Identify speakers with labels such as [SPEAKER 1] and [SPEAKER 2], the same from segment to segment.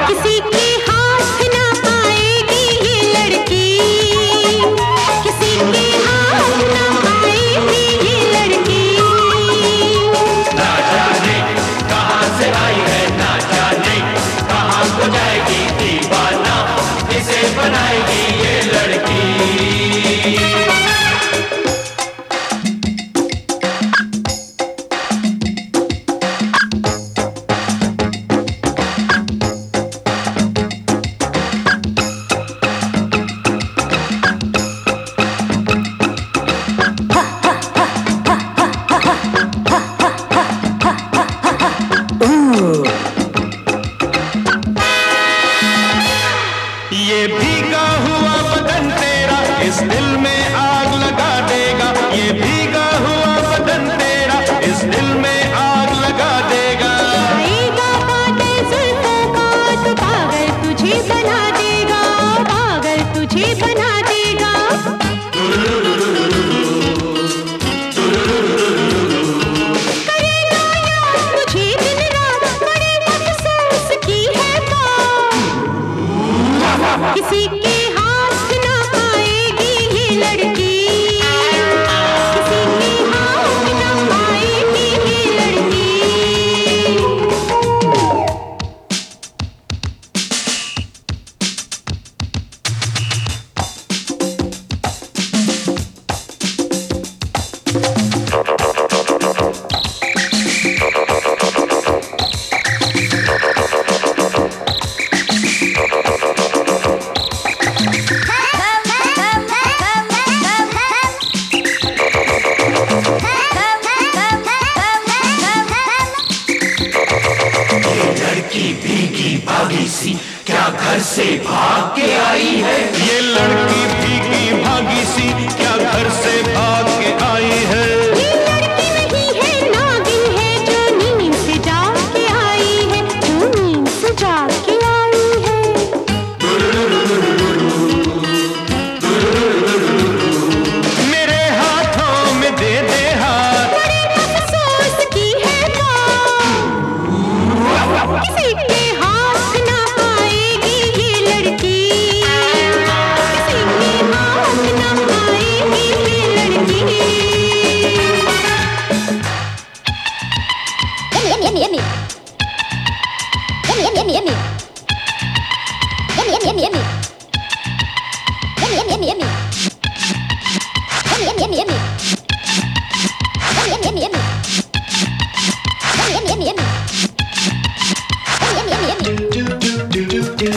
[SPEAKER 1] किसी के हाथ ना आएगी ये लड़की, किसी के हाथ ना आएगी ये लड़की।
[SPEAKER 2] ना जाने कहाँ से आई है, ना जाने कहाँ को जाएगी, दीवाना इसे बनाएगी ये लड़की। ये भीगा हुआ बदन तेरा इस दिल में आग लगा देगा, ये भीगा हुआ बदन तेरा इस दिल में आग लगा देगा।
[SPEAKER 1] आएगा काटे जुल्फों का तो पागल तुझे बना देगा, पागल तुझे बना देगा। करेगा याद मुझे दिन रात, बड़े अफसोस की है बात। किसी के हाथ ना आएगी ये लड़की, किसी के हाथ ना आएगी ये लड़की।
[SPEAKER 2] लड़की भीगी भागी सी क्या घर से भाग के आई है, ये लड़की भीगी भागी सी क्या घर से भाग के आई है।
[SPEAKER 1] ये लड़की नहीं है नागिन है जो नींद से जाग के आई है, जो नींद से जाग के आई है।
[SPEAKER 2] मेरे हाथों में दे दे हाथ,
[SPEAKER 1] बड़े अफसोस की है बात। किसी के हाथ ना आएगी ये लड़की, किसी के हाथ ना आएगी ये लड़की।
[SPEAKER 3] Yummy, yummy, yummy. Yummy, yummy, yummy. Yummy, yummy, yummy. Yummy, yummy, yummy. Yummy, yummy, yummy. Yummy, yummy, yummy. Yummy, yummy, yummy. Yummy, yummy, yummy.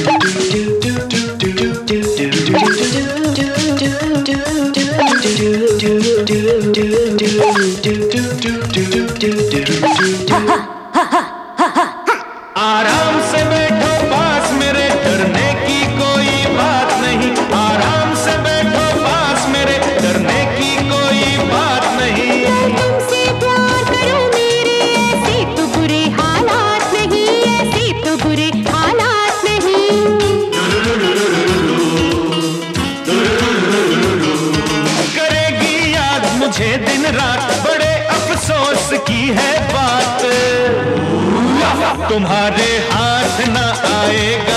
[SPEAKER 2] आराम से बैठो पास मेरे, डरने की कोई बात नहीं। आराम से बैठो पास मेरे, डरने की कोई बात नहीं।
[SPEAKER 1] मैं तुमसे प्यार करूं मेरे, ऐसे तो बुरे हालात नहीं, ऐसे तो बुरे हालात नहीं।
[SPEAKER 2] करेगी याद मुझे दिन रात, बड़े अफसोस की है बात। तुम्हारे हाथ न आएगा